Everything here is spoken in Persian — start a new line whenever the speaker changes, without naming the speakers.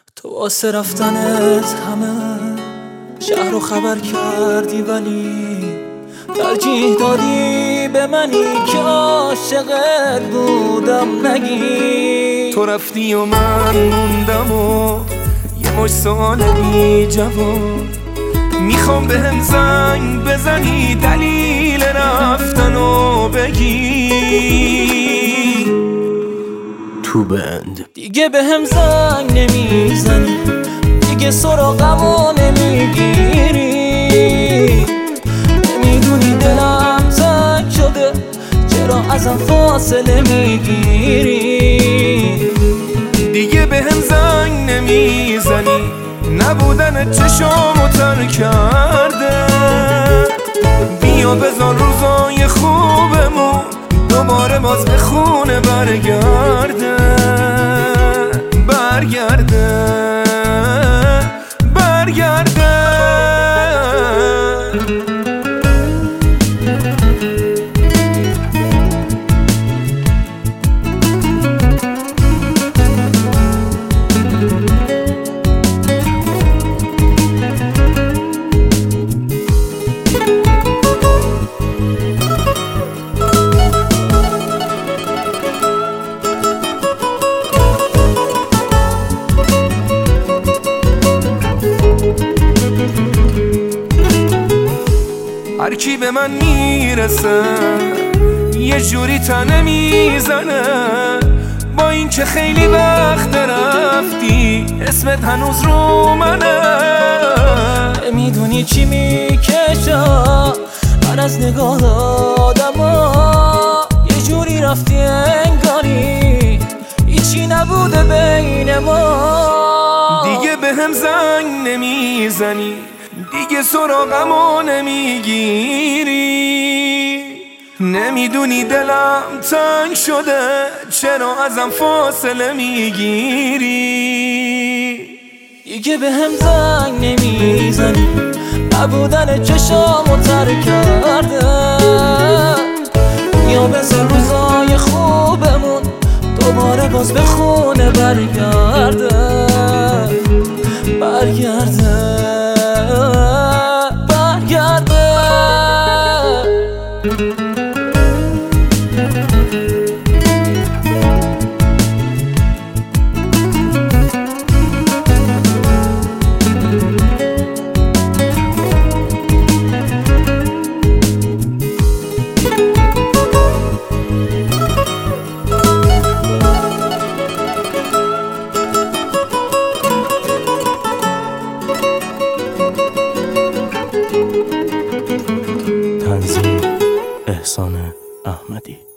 تو واسه رفتنت همه شهر رو خبر کردی، ولی ترجیح دادی به منی که عاشقت بودم نگی.
تو رفتی و من موندم و یه مش سوال بی جواب. میخوام بهم زنگ بزنی دلیل رفتنو بگی.
تو بند دیگه بهم زنگ نمیزنی، دیگه سراغمو نمیگیری. نمیدونی دلم تنگ شده، چرا ازم فاصله میگیری.
دیگه بهم زنگ نمیزنی، نبودن چشامو تر کرده. بیا بذار روزای خوبمون دوباره باز به خونه برگرده. هر کی به من میرسه یه جوری تنه میزنه. با این که خیلی وقت رفتی اسمت هنوز رو منه.
میدونی چی میکشم من از نگاه آدما، یه جوری رفتی انگاری هیچی نبوده بین ما.
دیگه بهم زنگ نمیزنی، دیگه سراغمو نمیگیری. نمیدونی دلم تنگ شده، چرا ازم فاصله میگیری.
دیگه بهم زنگ نمیزنی، نبودن چشامو تر کرده. یا بذار روزای خوبمون دوباره باز به خونه برگرده.
تنظیم احسان احمدی.